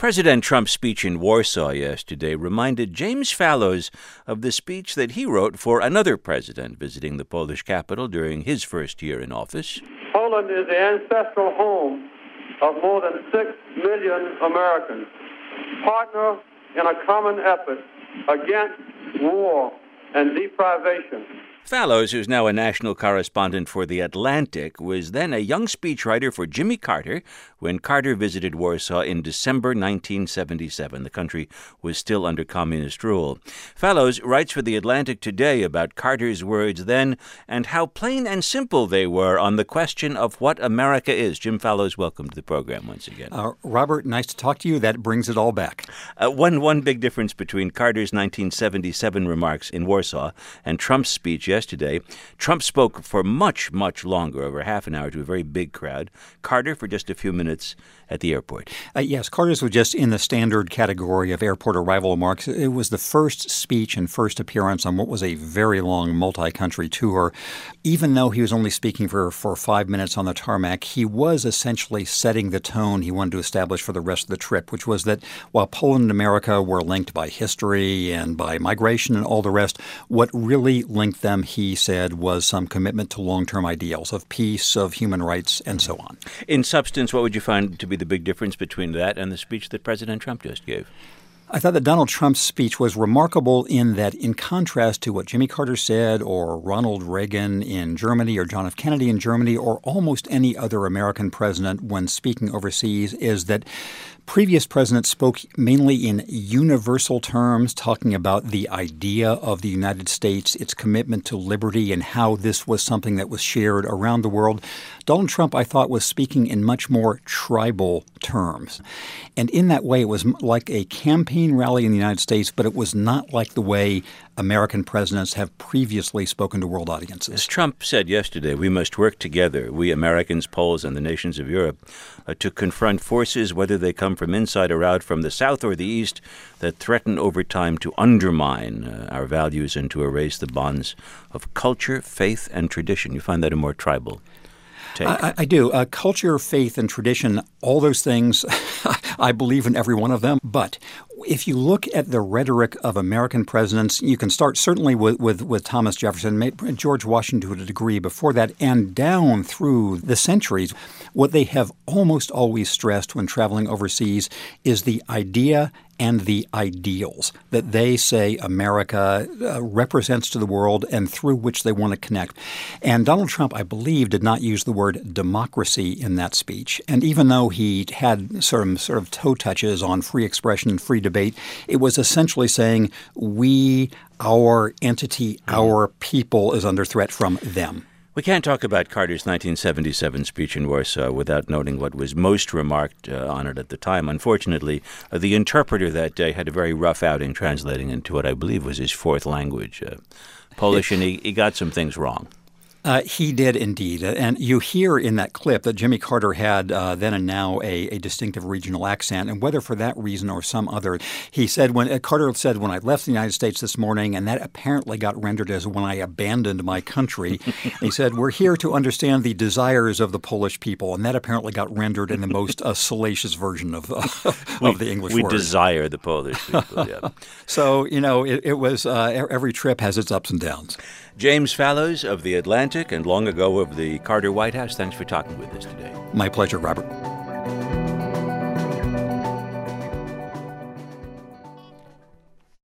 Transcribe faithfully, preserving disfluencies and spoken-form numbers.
President Trump's speech in Warsaw yesterday reminded James Fallows of the speech that he wrote for another president visiting the Polish capital during his first year in office. Poland is the ancestral home of more than six million Americans, partner in a common effort against war and deprivation. Fallows, who's now a national correspondent for The Atlantic, was then a young speechwriter for Jimmy Carter when Carter visited Warsaw in December nineteen seventy-seven. The country was still under communist rule. Fallows writes for The Atlantic today about Carter's words then and how plain and simple they were on the question of what America is. Jim Fallows, welcome to the program once again. Uh, Robert, nice to talk to you. That brings it all back. Uh, one, one big difference between Carter's nineteen seventy-seven remarks in Warsaw and Trump's speech yesterday. Trump spoke for much, much longer, over half an hour, to a very big crowd. Carter for just a few minutes at the airport. Uh, yes, Carter's was just in the standard category of airport arrival remarks. It was the first speech and first appearance on what was a very long multi-country tour. Even though he was only speaking for, for five minutes on the tarmac, he was essentially setting the tone he wanted to establish for the rest of the trip, which was that while Poland and America were linked by history and by migration and all the rest, what really linked them, he said, was some commitment to long-term ideals of peace, of human rights, and so on. In substance, what would you find to be the big difference between that and the speech that President Trump just gave? I thought that Donald Trump's speech was remarkable in that, in contrast to what Jimmy Carter said or Ronald Reagan in Germany or John F. Kennedy in Germany or almost any other American president when speaking overseas, is that previous presidents spoke mainly in universal terms, talking about the idea of the United States, its commitment to liberty, and how this was something that was shared around the world. Donald Trump, I thought, was speaking in much more tribal terms. And in that way, it was like a campaign rally in the United States, but it was not like the way American presidents have previously spoken to world audiences. As Trump said yesterday, we must work together, we Americans, Poles, and the nations of Europe, uh, to confront forces, whether they come from inside or out, from the South or the East, that threaten over time to undermine uh, our values and to erase the bonds of culture, faith, and tradition. You find that a more tribal take? I, I do. Uh, culture, faith, and tradition, all those things, I believe in every one of them. But if you look at the rhetoric of American presidents, you can start certainly with, with, with Thomas Jefferson, George Washington to a degree before that, and down through the centuries. What they have almost always stressed when traveling overseas is the idea and the ideals that they say America uh, represents to the world and through which they want to connect. And Donald Trump, I believe, did not use the word democracy in that speech. And even though he had sort of, sort of toe touches on free expression and free debate, it was essentially saying we, our entity, our people is under threat from them. We can't talk about Carter's nineteen seventy-seven speech in Warsaw without noting what was most remarked uh, on it at the time. Unfortunately, uh, the interpreter that day had a very rough outing translating into what I believe was his fourth language, uh, Polish, and he, he got some things wrong. Uh, he did indeed. And you hear in that clip that Jimmy Carter had uh, then and now a, a distinctive regional accent. And whether for that reason or some other, he said when uh, Carter said, when I left the United States this morning, and that apparently got rendered as when I abandoned my country. He said, we're here to understand the desires of the Polish people. And that apparently got rendered in the most uh, salacious version of, uh, we, of the English we word. We desire the Polish people, yeah. So, you know, it, it was uh, every trip has its ups and downs. James Fallows of The Atlantic and long ago of the Carter White House, thanks for talking with us today. My pleasure, Robert.